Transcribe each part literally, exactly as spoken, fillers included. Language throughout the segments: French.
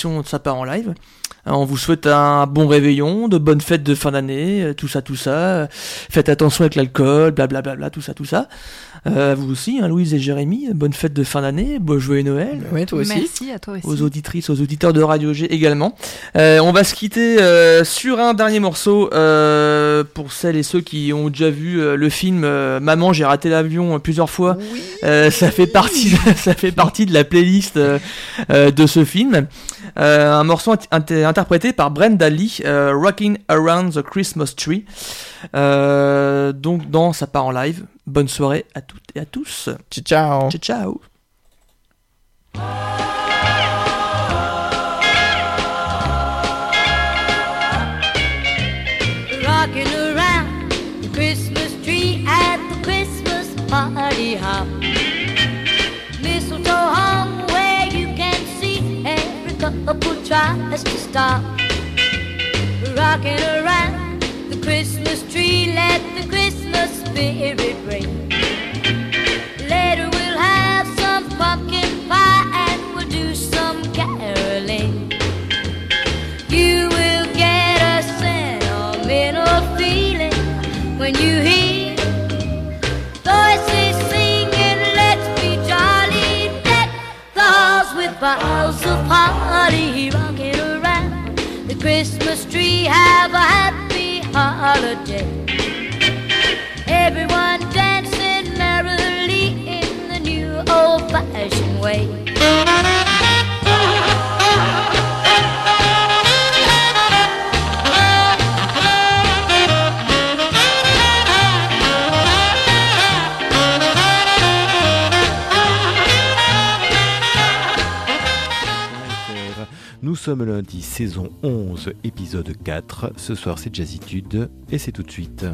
l'émission de sa part en live. On vous souhaite un bon réveillon, de bonnes fêtes de fin d'année, tout ça, tout ça. Faites attention avec l'alcool, blablabla, tout ça, tout ça. Euh, vous aussi, hein, Louise et Jérémy, bonne fête de fin d'année, bon joyeux Noël. Oui, toi aussi. Merci à toi aussi. Aux auditrices, aux auditeurs de Radio G également. Euh, on va se quitter euh, sur un dernier morceau euh, pour celles et ceux qui ont déjà vu euh, le film euh, Maman, j'ai raté l'avion euh, plusieurs fois. Oui. Euh, ça fait partie, de, ça fait partie de la playlist euh, euh, de ce film. Euh, un morceau int- interprété par Brenda Lee, euh, Rocking Around the Christmas Tree. Euh, donc dans sa part en live. Bonne soirée à toutes et à tous. Ciao, ciao. Ciao, ciao. Rocking around the Christmas tree at the Christmas party hop. Mistletoe hung where you can see every couple tries to stop. Rocking around the Christmas tree, let the Christmas spirit ring. Later we'll have some pumpkin pie and we'll do some caroling. You will get a sentimental feeling when you hear voices singing, let's be jolly, deck the halls with boughs of holly. Rocking around the Christmas tree, have a happy holiday. Everyone dancing merrily in the new old-fashioned way. Nous sommes lundi, saison onze, épisode quatre. Ce soir, c'est Jazzitude et c'est tout de suite.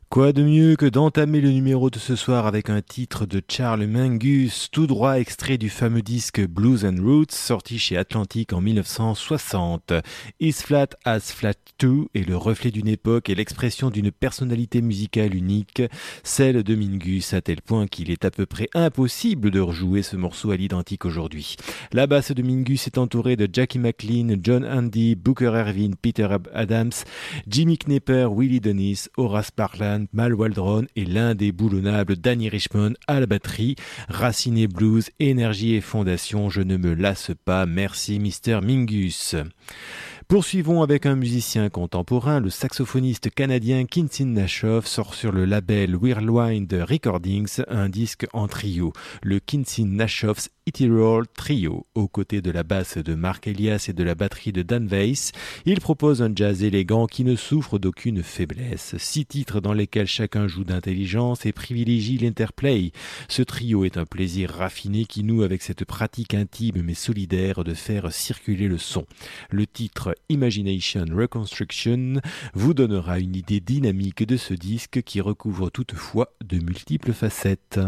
Quoi de mieux que d'entamer le numéro de ce soir avec un titre de Charles Mingus, tout droit extrait du fameux disque Blues and Roots, sorti chez Atlantic en dix-neuf cent soixante. Is Flat as Flat Too est le reflet d'une époque et l'expression d'une personnalité musicale unique, celle de Mingus, à tel point qu'il est à peu près impossible de rejouer ce morceau à l'identique aujourd'hui. La basse de Mingus est entourée de Jackie McLean, John Handy, Booker Ervin, Peter Adams, Jimmy Knepper, Willie Dennis, Horace Parlan, Mal Waldron et l'indéboulonnable Danny Richmond à la batterie. Raciné Blues, énergie et fondation, je ne me lasse pas, merci mister Mingus. Poursuivons avec un musicien contemporain, le saxophoniste canadien Quincy Nashoff sort sur le label Whirlwind Recordings un disque en trio, le Quincy Nashoff's Itty Roll Trio. Aux côtés de la basse de Mark Elias et de la batterie de Dan Weiss, il propose un jazz élégant qui ne souffre d'aucune faiblesse. Six titres dans lesquels chacun joue d'intelligence et privilégie l'interplay. Ce trio est un plaisir raffiné qui noue avec cette pratique intime mais solidaire de faire circuler le son. Le titre Imagination Reconstruction vous donnera une idée dynamique de ce disque qui recouvre toutefois de multiples facettes.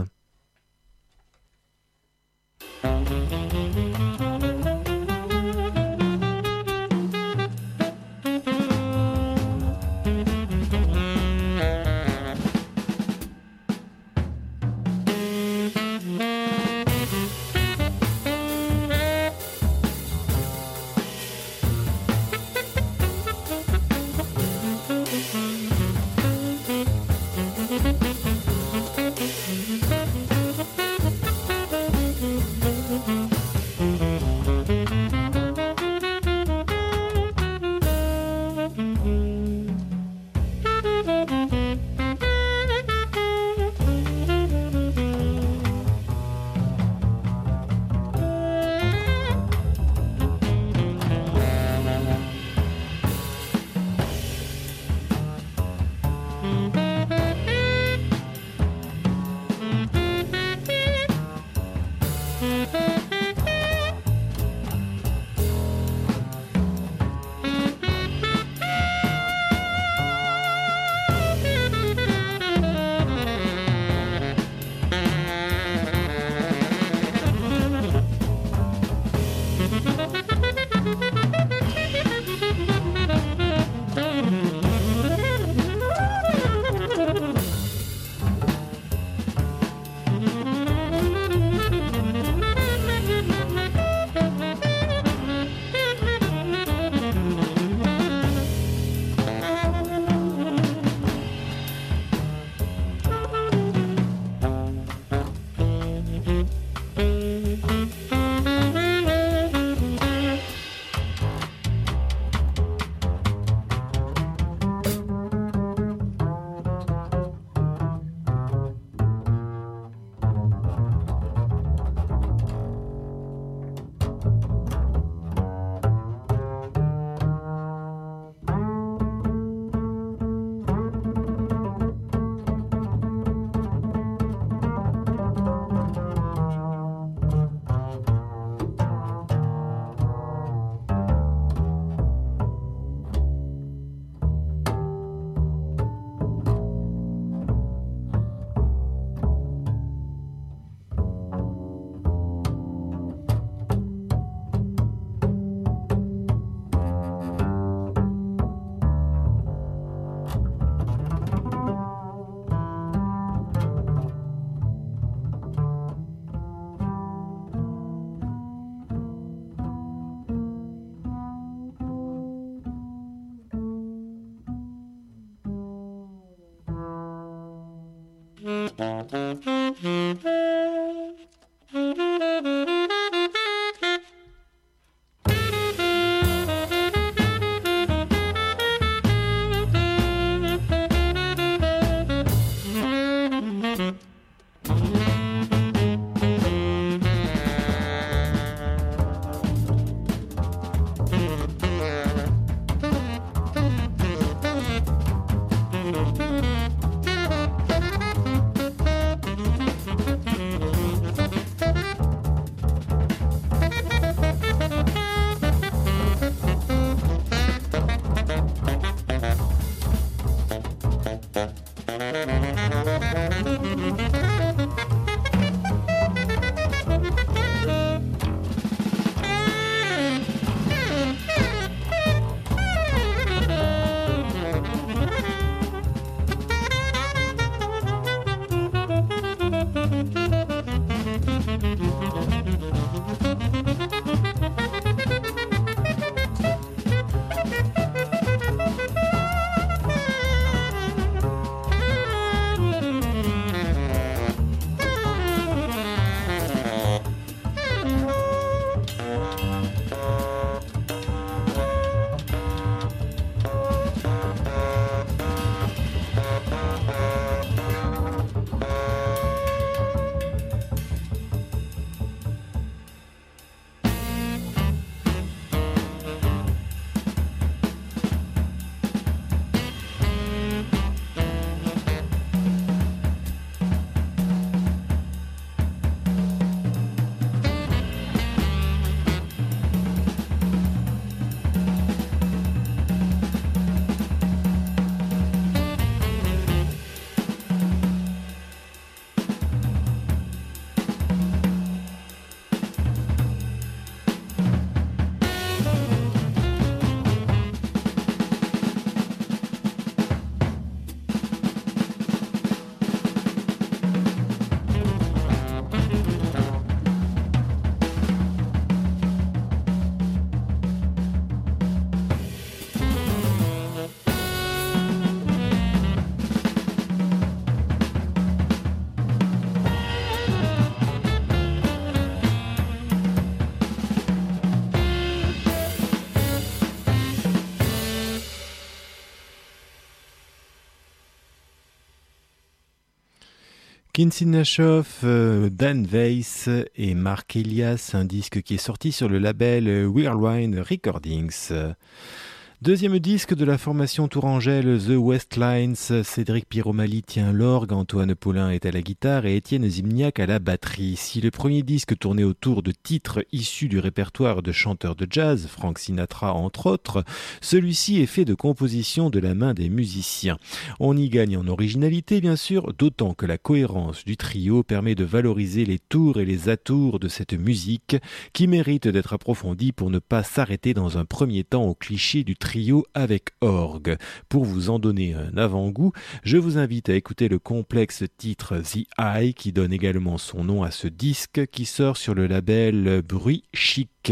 Quincy Nashoff, euh, Dan Weiss et Mark Elias, un disque qui est sorti sur le label Whirlwind Recordings. Deuxième disque de la formation tourangelle The Westlines, Cédric Piromali tient l'orgue, Antoine Paulin est à la guitare et Étienne Zimniak à la batterie. Si le premier disque tournait autour de titres issus du répertoire de chanteurs de jazz, Frank Sinatra entre autres, celui-ci est fait de compositions de la main des musiciens. On y gagne en originalité bien sûr, d'autant que la cohérence du trio permet de valoriser les tours et les atours de cette musique qui mérite d'être approfondie pour ne pas s'arrêter dans un premier temps au cliché du trio trio avec orgue. Pour vous en donner un avant-goût, je vous invite à écouter le complexe titre The Eye qui donne également son nom à ce disque qui sort sur le label Bruit Chic.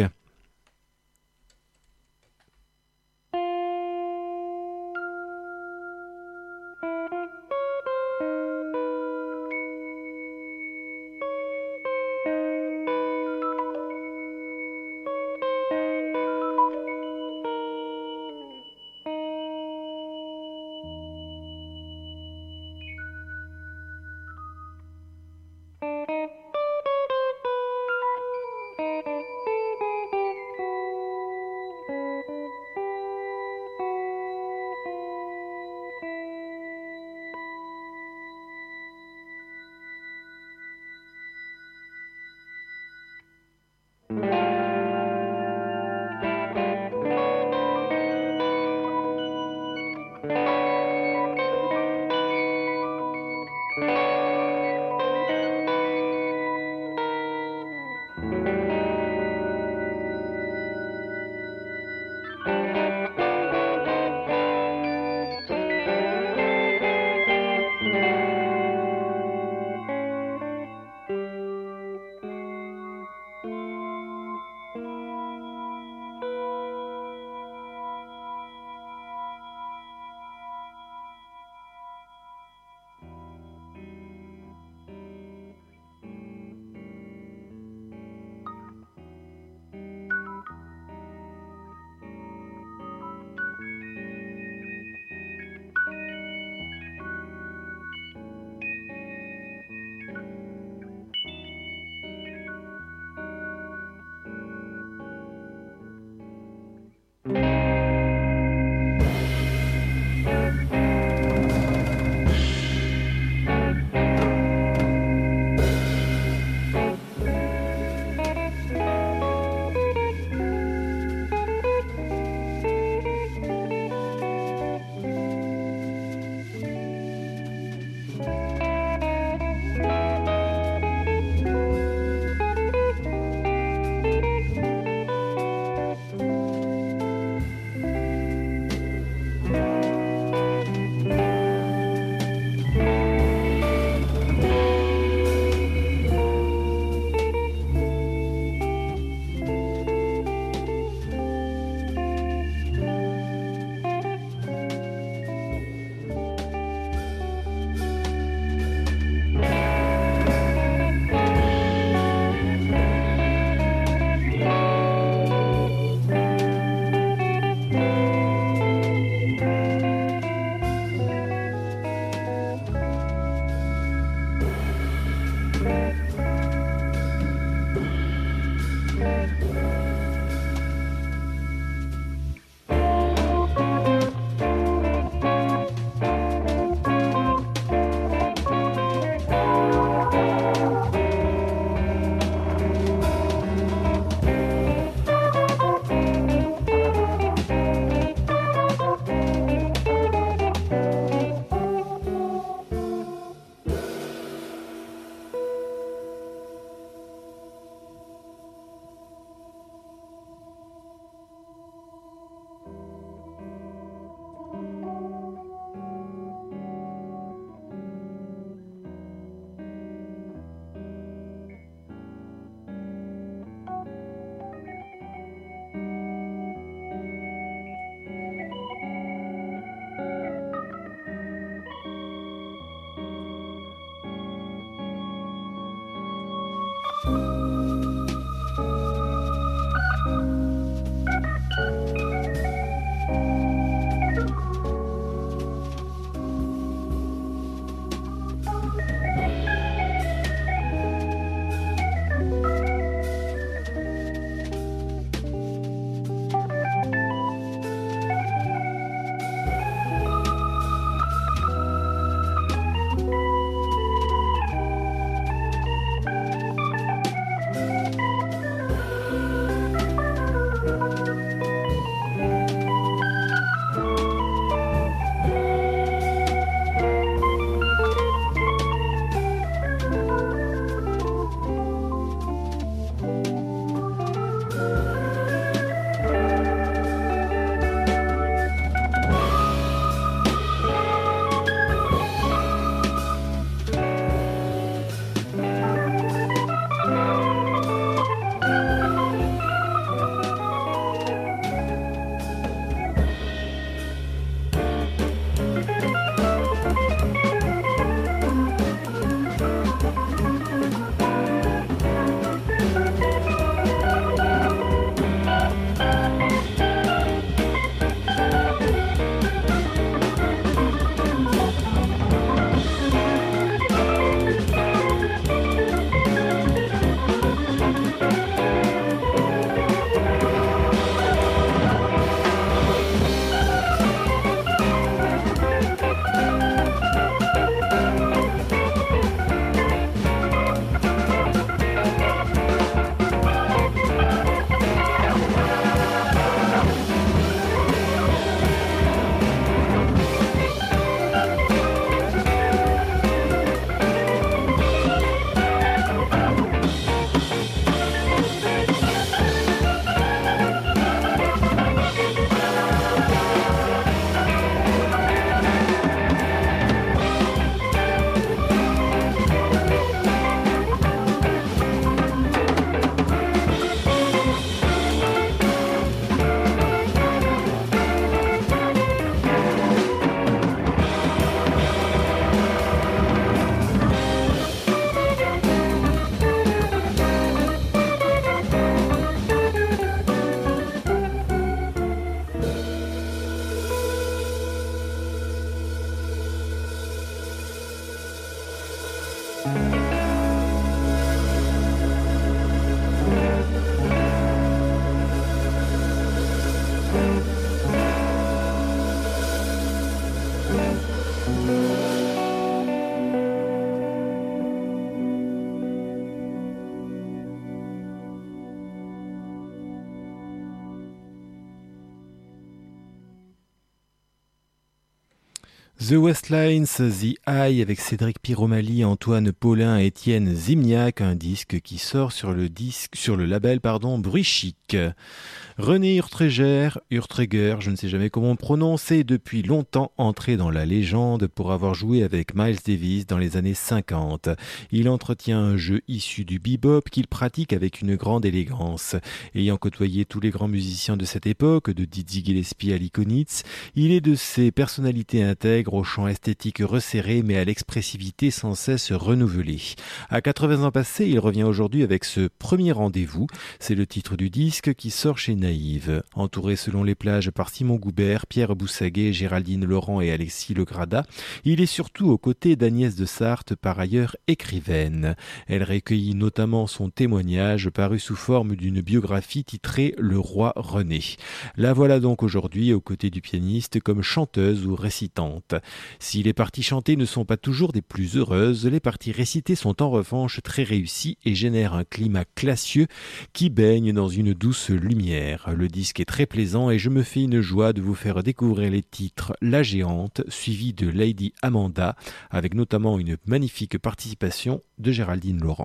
The Westlines, The Eye avec Cédric Piromali, Antoine Paulin et Étienne Zimniak, un disque qui sort sur le disque, sur le label, pardon, Bruit Chic. René Urtreger, Urtreger, je ne sais jamais comment on prononce, est depuis longtemps entré dans la légende pour avoir joué avec Miles Davis dans les années cinquante. Il entretient un jeu issu du bebop qu'il pratique avec une grande élégance. Ayant côtoyé tous les grands musiciens de cette époque, de Dizzy Gillespie à Lee Konitz, il est de ces personnalités intègres au chant esthétique resserré mais à l'expressivité sans cesse renouvelée. À quatre-vingts ans passés, il revient aujourd'hui avec ce premier rendez-vous. C'est le titre du disque qui sort chez Naïve. Entouré selon les plages par Simon Goubert, Pierre Boussaguet, Géraldine Laurent et Alexis Legrada, il est surtout aux côtés d'Agnès de Sarthe, par ailleurs écrivaine. Elle recueillit notamment son témoignage paru sous forme d'une biographie titrée Le Roi René. La voilà donc aujourd'hui aux côtés du pianiste comme chanteuse ou récitante. Si les parties chantées ne sont pas toujours des plus heureuses, les parties récitées sont en revanche très réussies et génèrent un climat classieux qui baigne dans une douce lumière. Le disque est très plaisant et je me fais une joie de vous faire découvrir les titres La Géante, suivi de Lady Amanda, avec notamment une magnifique participation de Géraldine Laurent.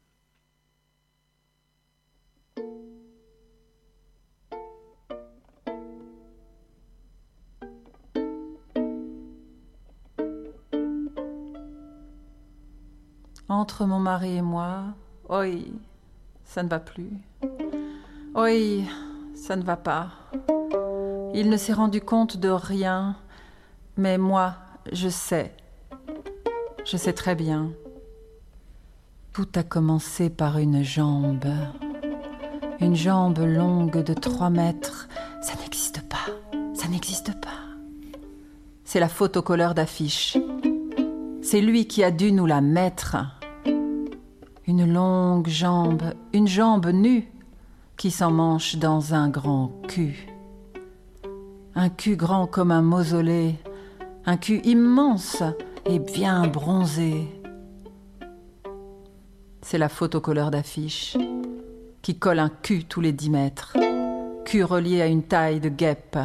Entre mon mari et moi, oi, ça ne va plus. Oi, ça ne va pas. Il ne s'est rendu compte de rien, mais moi, je sais. Je sais très bien. Tout a commencé par une jambe. Une jambe longue de trois mètres. Ça n'existe pas. Ça n'existe pas. C'est la photocolleur d'affiche. C'est lui qui a dû nous la mettre. Une longue jambe, une jambe nue qui s'emmanche dans un grand cul. Un cul grand comme un mausolée, un cul immense et bien bronzé. C'est la photocolleur d'affiche qui colle un cul tous les dix mètres, cul relié à une taille de guêpe,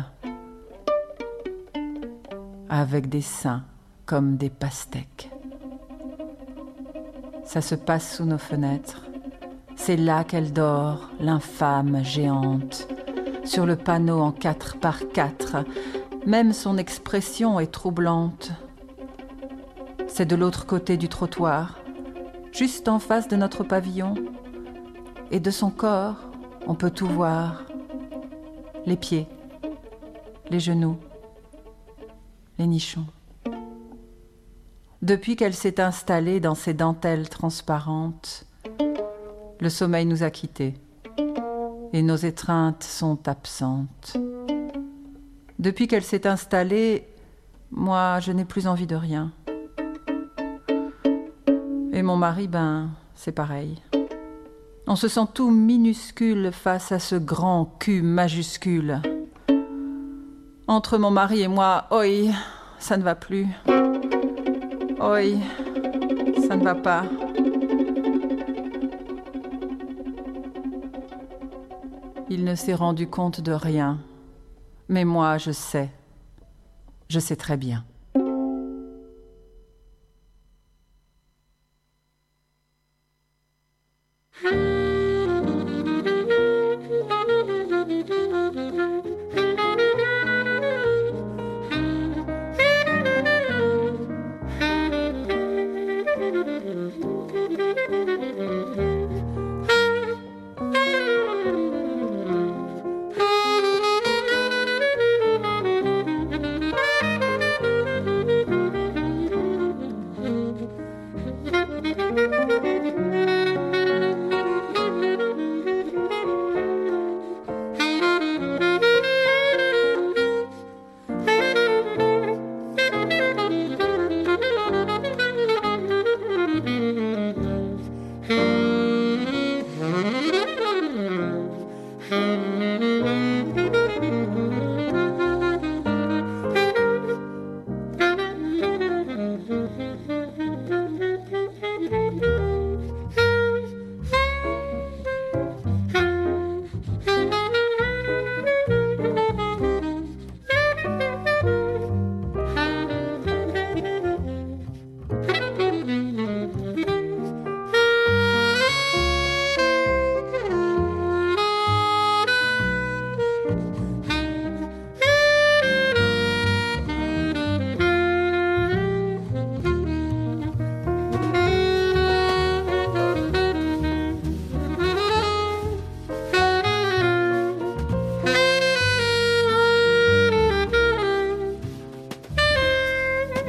avec des seins comme des pastèques. Ça se passe sous nos fenêtres. C'est là qu'elle dort, l'infâme géante, sur le panneau en quatre par quatre. Même son expression est troublante. C'est de l'autre côté du trottoir, juste en face de notre pavillon. Et de son corps, on peut tout voir. Les pieds, les genoux, les nichons. Depuis qu'elle s'est installée dans ses dentelles transparentes, le sommeil nous a quittés et nos étreintes sont absentes. Depuis qu'elle s'est installée, moi, je n'ai plus envie de rien. Et mon mari, ben, c'est pareil. On se sent tout minuscule face à ce grand cul majuscule. Entre mon mari et moi, oi, ça ne va plus. Oi, ça ne va pas. Il ne s'est rendu compte de rien. Mais moi, je sais. Je sais très bien.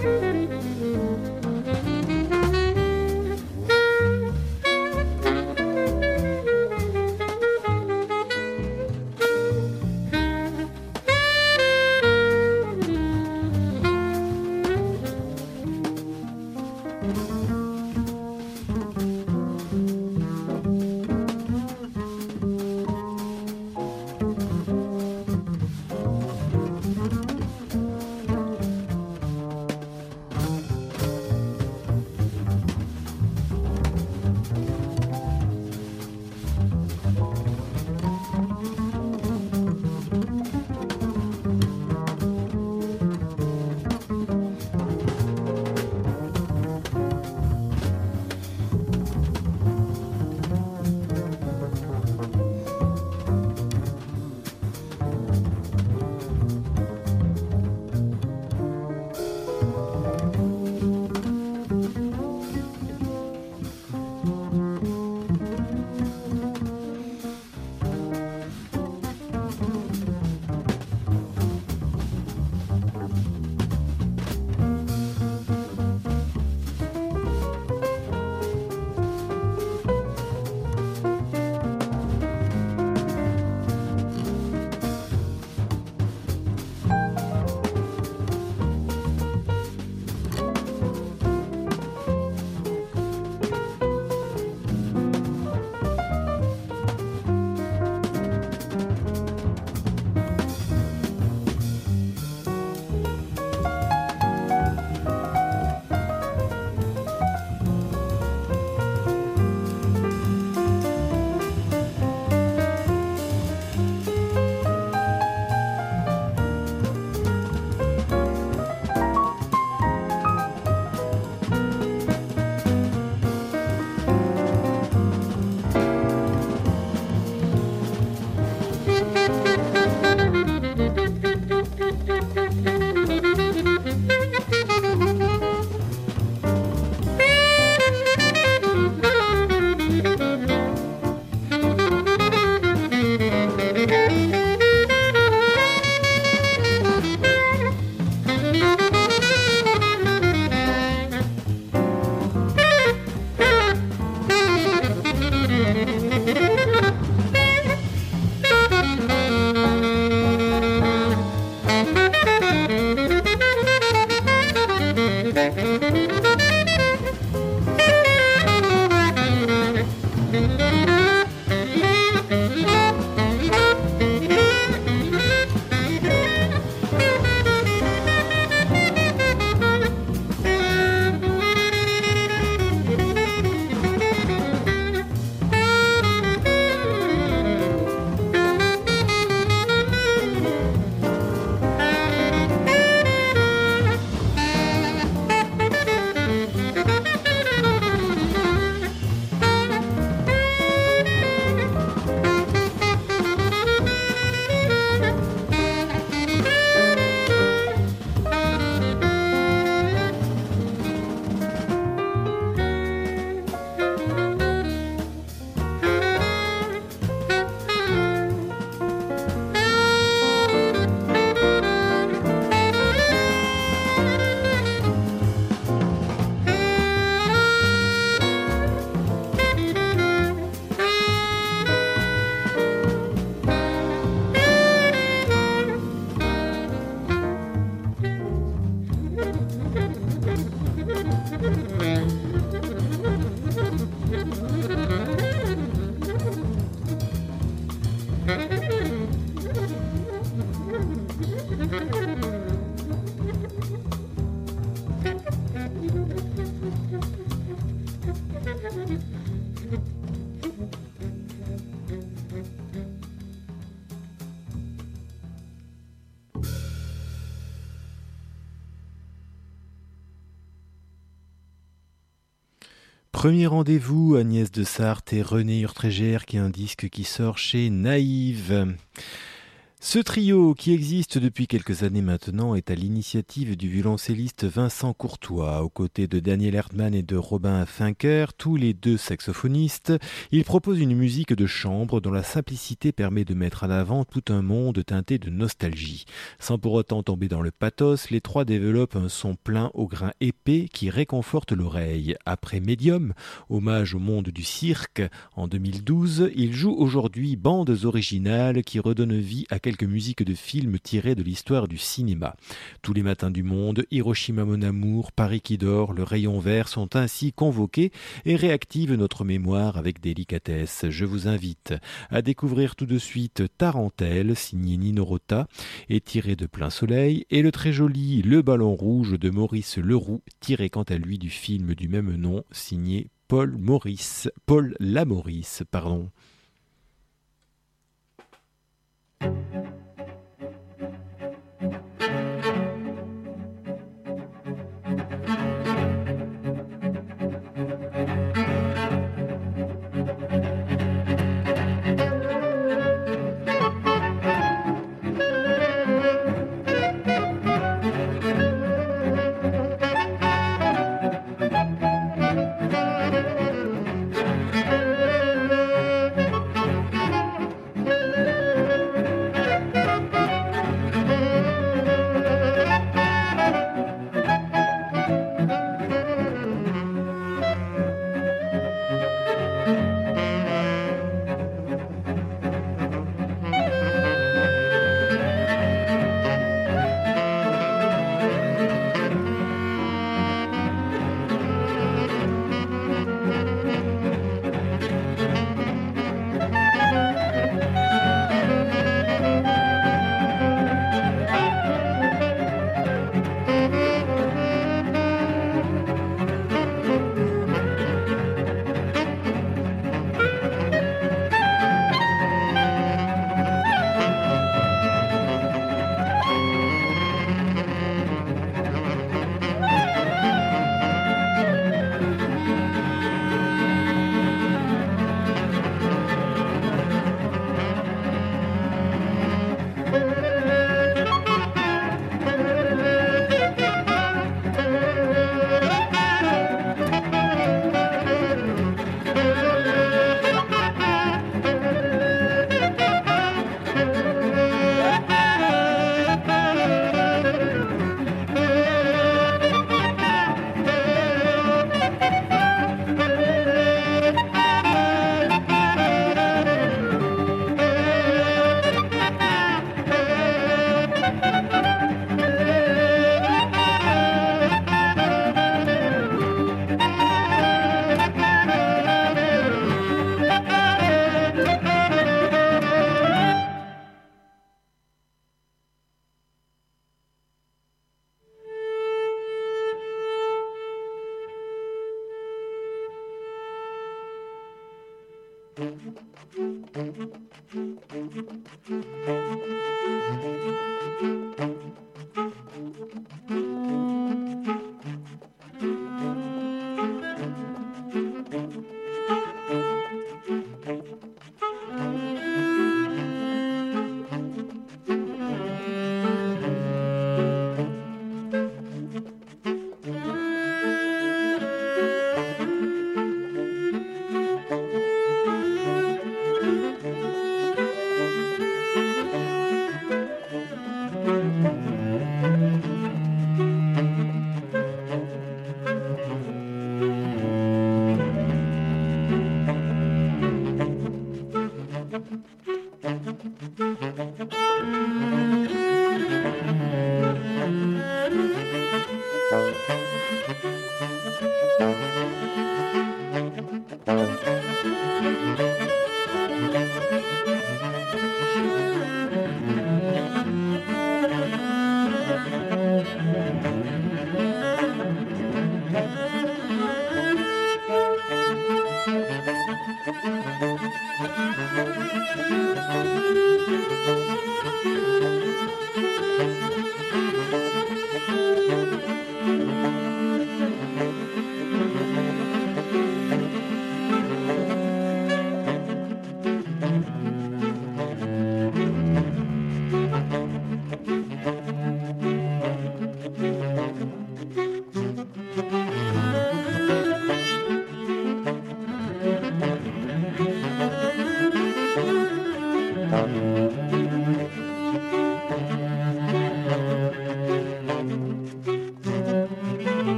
Premier rendez-vous, Agnès de Sarthe et René Urtréger, qui est un disque qui sort chez Naïve. Ce trio, qui existe depuis quelques années maintenant, est à l'initiative du violoncelliste Vincent Courtois. Aux côtés de Daniel Erdmann et de Robin Finker, tous les deux saxophonistes, il propose une musique de chambre dont la simplicité permet de mettre en avant tout un monde teinté de nostalgie. Sans pour autant tomber dans le pathos, les trois développent un son plein au grain épais qui réconforte l'oreille. Après Medium, hommage au monde du cirque, en deux mille douze, ils jouent aujourd'hui bandes originales qui redonnent vie à quelques musiques de films tirées de l'histoire du cinéma. Tous les matins du monde, Hiroshima mon amour, Paris qui dort, Le rayon vert sont ainsi convoqués et réactivent notre mémoire avec délicatesse. Je vous invite à découvrir tout de suite Tarentelle, signé Nino Rota et tiré de Plein Soleil, et le très joli Le ballon rouge de Maurice Leroux, tiré quant à lui du film du même nom, signé Paul Maurice, Paul Lamourice, pardon.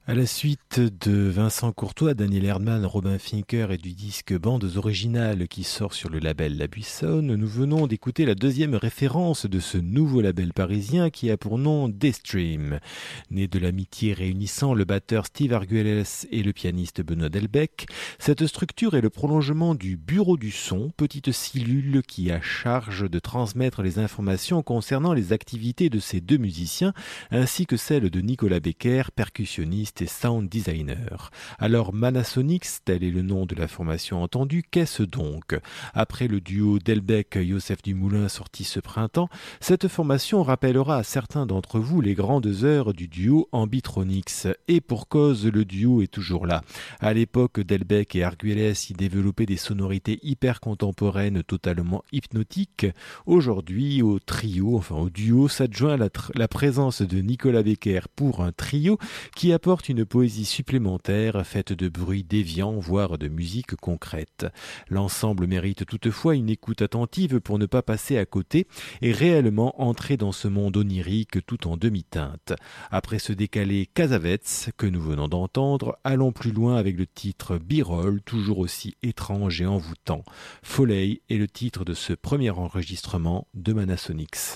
À la suite de Vincent Courtois, Daniel Erdmann, Robin Fincker et du disque Bandes originales qui sort sur le label La Buissonne, nous venons d'écouter la deuxième référence de ce nouveau label parisien qui a pour nom Daystream. Né de l'amitié réunissant le batteur Steve Arguelles et le pianiste Benoît Delbecq, cette structure est le prolongement du Bureau du Son, petite cellule qui a charge de transmettre les informations concernant les activités de ces deux musiciens, ainsi que celles de Nicolas Becker, percussionniste et sound designer. Alors Manasonics, tel est le nom de la formation entendue, qu'est-ce donc? Après le duo Delbecq-Yosef Dumoulin sorti ce printemps, cette formation rappellera à certains d'entre vous les grandes heures du duo Ambitronics. Et pour cause, le duo est toujours là. À l'époque, Delbecq et Arguelles y développaient des sonorités hyper contemporaines totalement hypnotiques. Aujourd'hui, au trio, enfin au duo, s'adjoint la, tr- la présence de Nicolas Becker pour un trio qui apporte une poésie supplémentaire faite de bruits déviants, voire de musique concrète. L'ensemble mérite toutefois une écoute attentive pour ne pas passer à côté et réellement entrer dans ce monde onirique tout en demi-teinte. Après ce décalé Casavets que nous venons d'entendre, allons plus loin avec le titre B-Roll, toujours aussi étrange et envoûtant. Foley est le titre de ce premier enregistrement de Manasonics.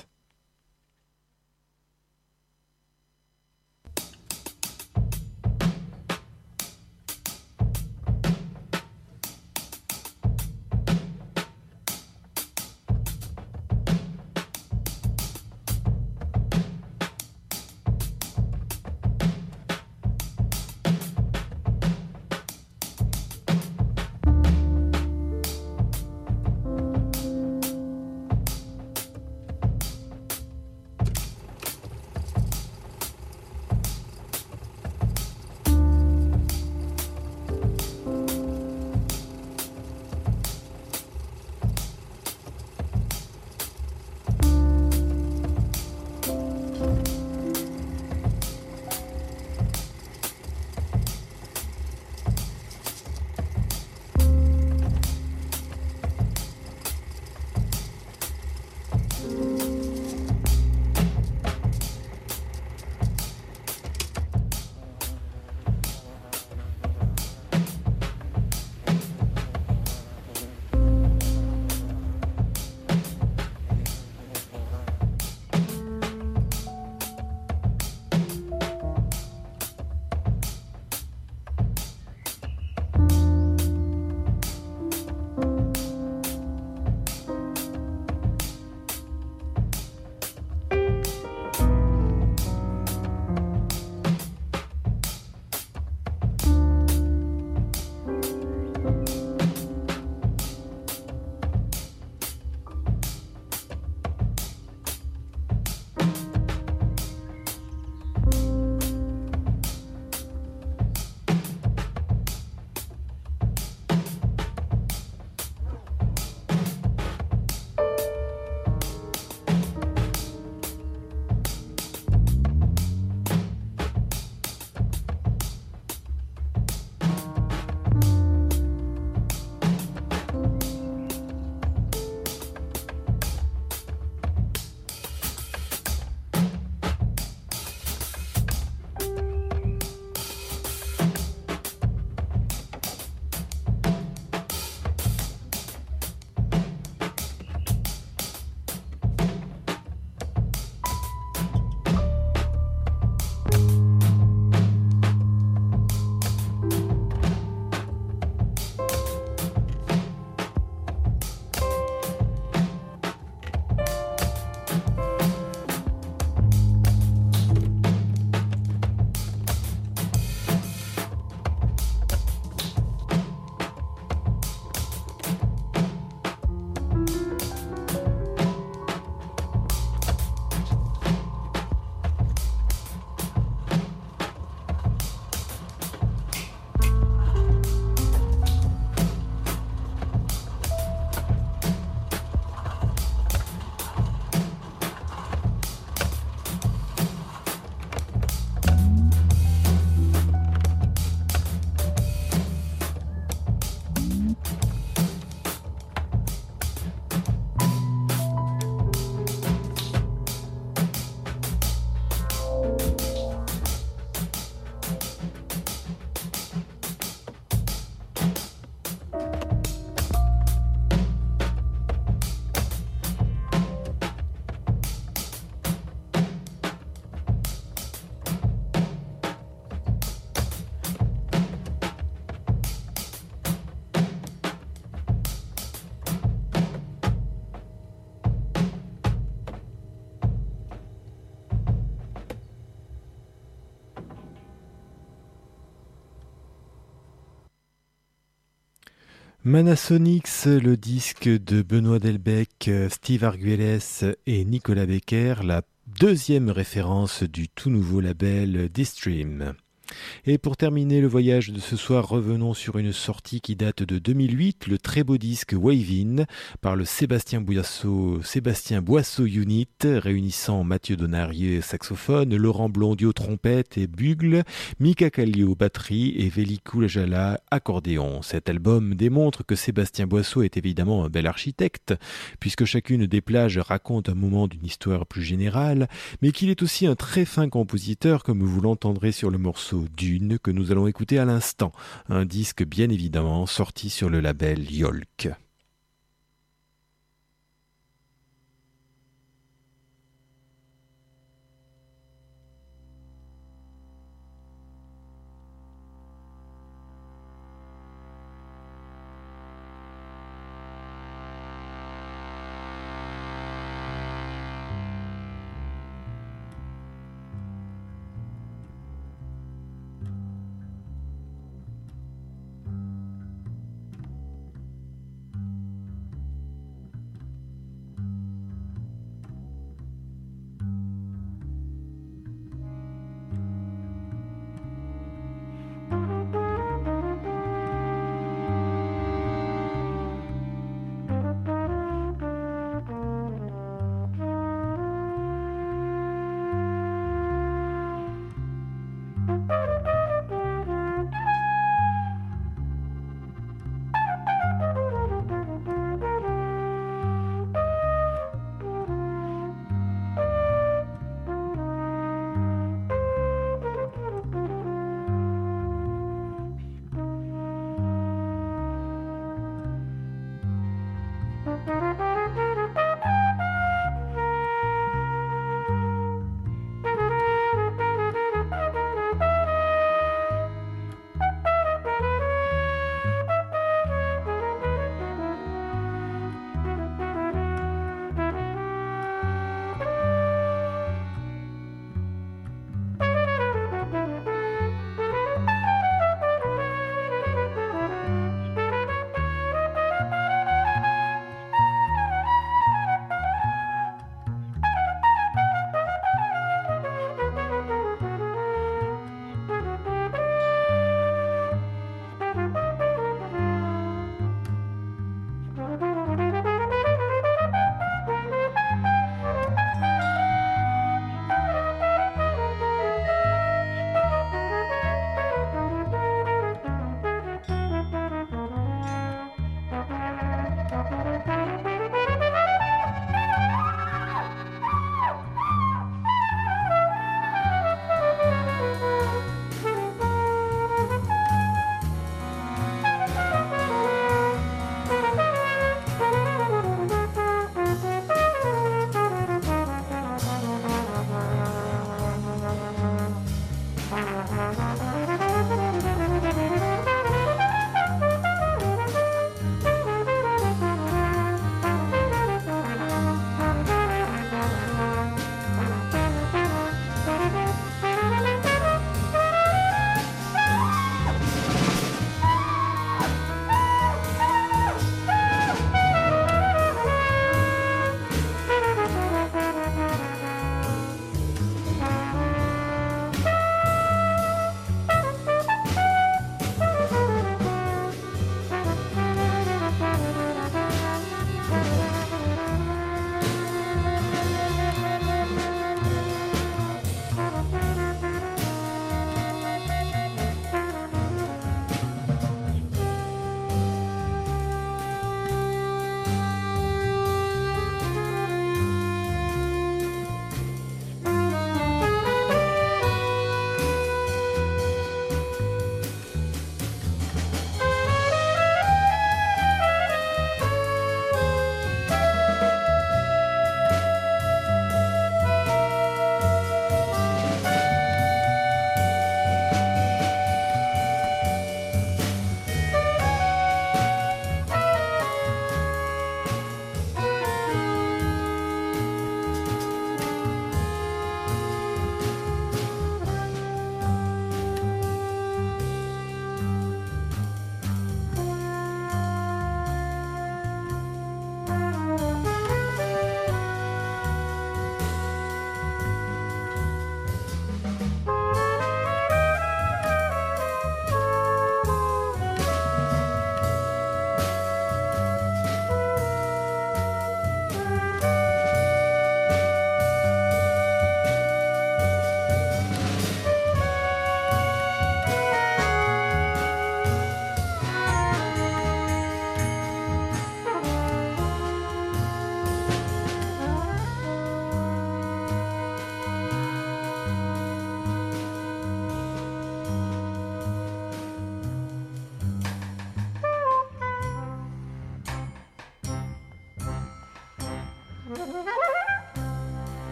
Manasonics, le disque de Benoît Delbecq, Steve Arguelles et Nicolas Becker, la deuxième référence du tout nouveau label D-Stream. Et pour terminer le voyage de ce soir, revenons sur une sortie qui date de deux mille huit, le très beau disque Wave In par le Sébastien Boisseau, Sébastien Boisseau Unit, réunissant Mathieu Donarieux saxophone, Laurent Blondiot trompette et bugle, Mika Kallio batterie et Velikou Lajala accordéon. Cet album démontre que Sébastien Boisseau est évidemment un bel architecte, puisque chacune des plages raconte un moment d'une histoire plus générale, mais qu'il est aussi un très fin compositeur, comme vous l'entendrez sur le morceau Dune que nous allons écouter à l'instant, un disque bien évidemment sorti sur le label Yolk.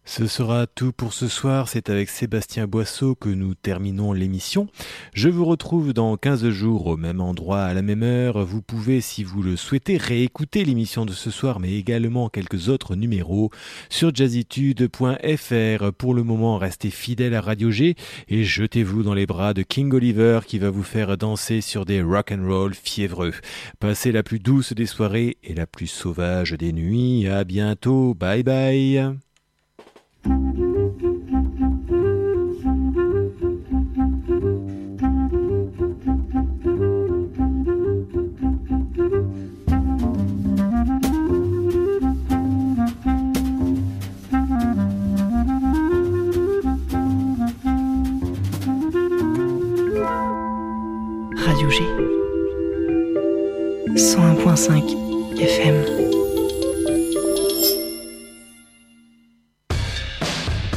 Ce sera tout pour ce soir, c'est avec Sébastien Boisseau que nous terminons l'émission. Je vous retrouve dans quinze jours au même endroit, à la même heure. Vous pouvez, si vous le souhaitez, réécouter l'émission de ce soir, mais également quelques autres numéros sur jazzitude point f r. Pour le moment, restez fidèles à Radio G et jetez-vous dans les bras de King Oliver qui va vous faire danser sur des rock'n'roll fiévreux. Passez la plus douce des soirées et la plus sauvage des nuits. À bientôt, bye bye. Radio G cent un point cinq F M.